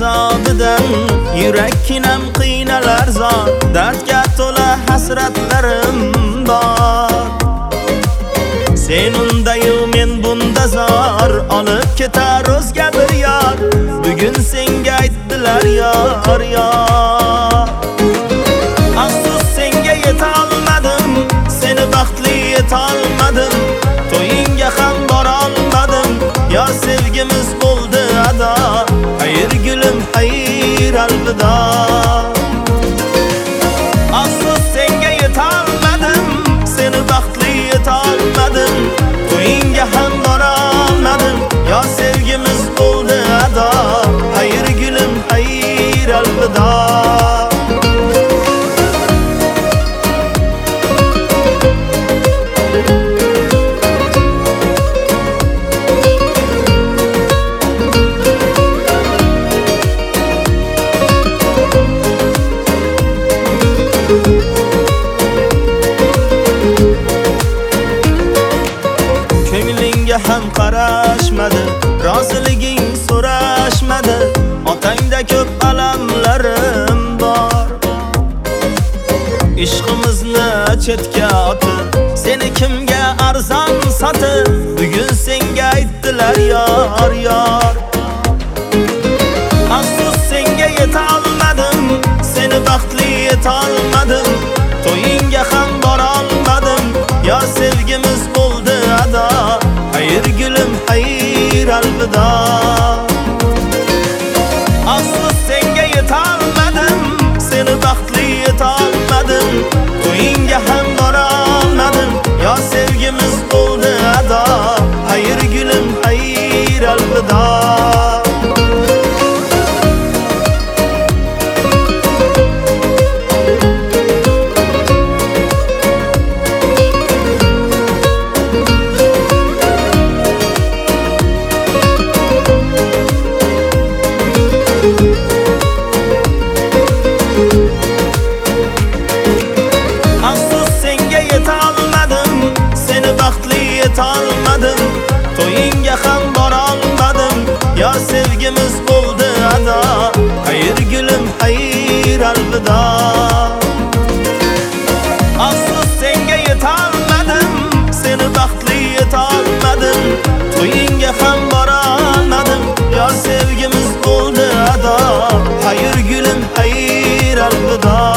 azobidan yurak kinam qiynalar zor, dardga to'la hasratlarim bor. Sen undayu men bunda zor, olib ketar o'zga bir yor. Bugun senga aytdilar yor yor. Afsus senga yeta olmadim, seni baxtli eta olmadim, to'yinga ham bora olmadim. Yor sevgimiz bo'ldi ado, xayr gulim xayr alvido. Afsus senga yeta olmadim, seni baxtli eta olmadim, to'yinga ham bora olmadim. Yor sevgimiz bo'ldi ado, xayr gulim xayr alvido. Ko'nglingga ham qarashmadi, roziliging so'rashmadi. Otangda ko'p alamlarim bor. Ishqimizni chetga otib, seni kimga arzon sotib, bugun senga aytdilar yor yor. Afsus senga yeta olmadim, seni baxtli eta olmadim, to'yinga ham bora olmadim. Yor sevgimiz bo'ldi ado, xayr gulim xayr alvido. Afsus senga yeta olmadim, seni baxtli eta olmadim, to'yinga ham bora olmadim. Yor sevgimiz bo'ldi ado, xayr gulim xayr alvido. Afsus senga yeta olmadim, seni baxtli eta olmadim, to'yinga ham bora olmadim. Yor sevgimiz bo'ldi ado, xayr gulim xayr alvido. Afsus senga yeta olmadim, seni baxtli eta olmadim, to'yinga ham bora olmadim. Yor sevgimiz bo'ldi ado, xayr gulim xayr alvido.